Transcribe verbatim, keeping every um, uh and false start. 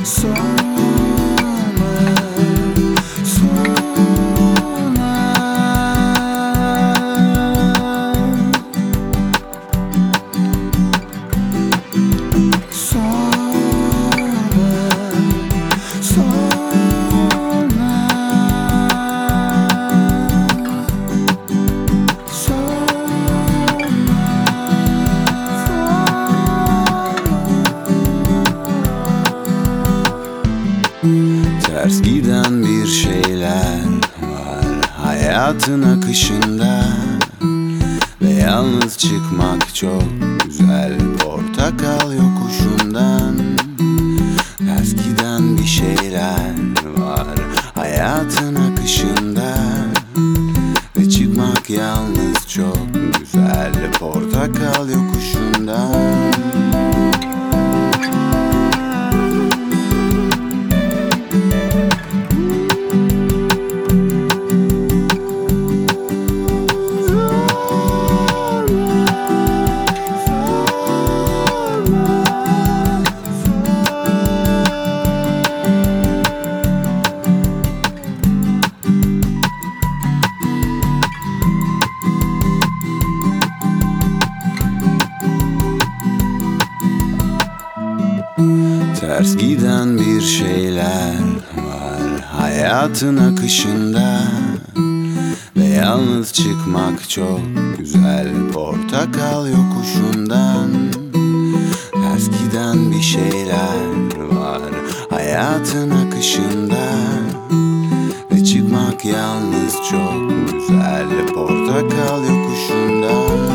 Ters giden bir şeyler var hayatın akışında, ve yalnız çıkmak çok güzel portakal yokuşundan. Ters giden bir şeyler var hayatın akışında, ve çıkmak yalnız çok güzel portakal yokuşundan. Ters giden bir şeyler var hayatın akışında, ve yalnız çıkmak çok güzel portakal yokuşundan. Ters giden bir şeyler var hayatın akışında, ve çıkmak yalnız çok güzel portakal yokuşundan.